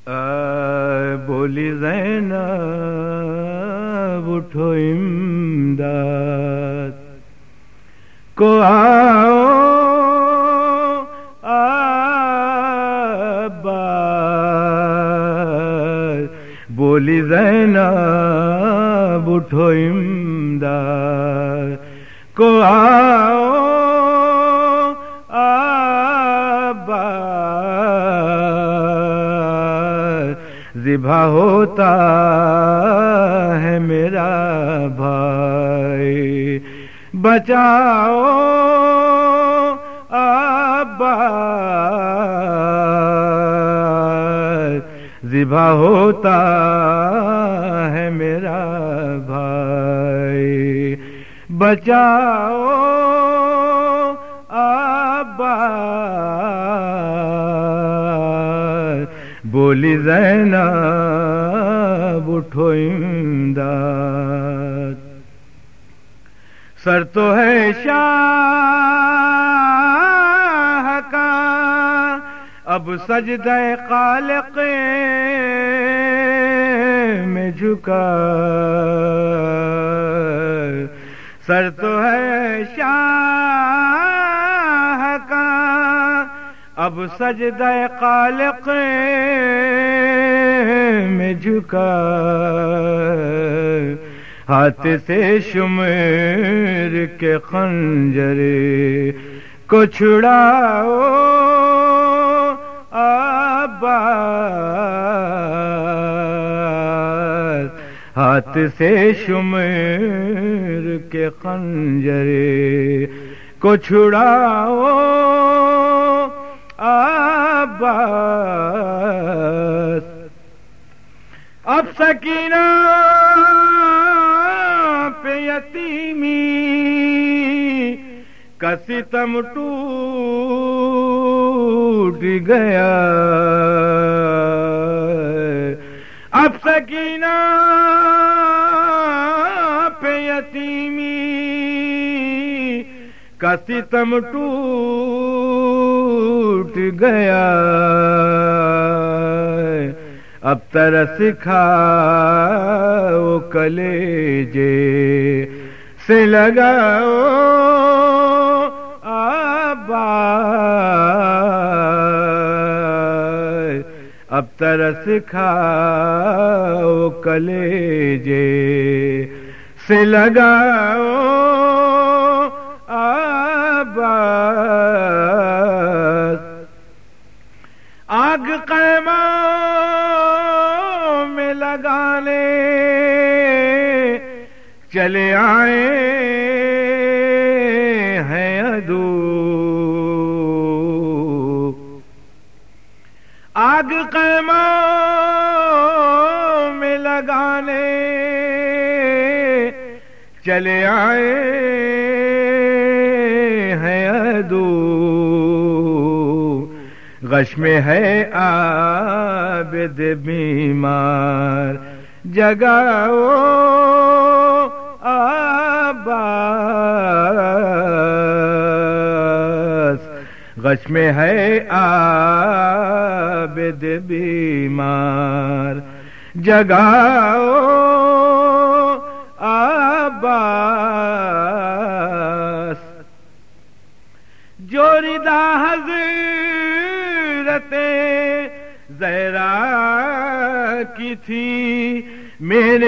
بولی زینب اٹھو امداد کو آؤ عباس، بولی زینب اٹھو امداد کو آؤ عباس، ذبح ہوتا ہے میرا بھائی، بچاؤ عباس، ذبح ہوتا ہے میرا بھائی، بچاؤ عباس، بولی زینب اٹھو امداد، سر تو ہے شاہ کا اب سجدہ خالق میں جھکا، سر تو ہے شاہ کا اب سجدہ خالق میں جھکا، ہاتھ سے شمر کے خنجر کو چھڑاؤ عباس، ہاتھ سے شمر کے خنجر کو چھڑاؤ عباس، اب سکینہ پہ یتیمی کا ستم ٹوٹ گیا، اب سکینہ پہ یتیمی کا ستم ٹوٹ گیا، اب ترس کھاؤ کلیجے سے لگاؤ عباس، اب ترس کھاؤ کلیجے سے لگاؤ عباس، آگ قیمہ میں لگانے چلے آئے ہیں عدو، آگ قیمہ میں لگانے چلے آئے ہیں عدو، غش میں ہے عابد بیمار جگاؤ عباس، غش میں ہے عابد بیمار جگاؤ عباس، جو ردا حضرت زہرا کی تھی میرے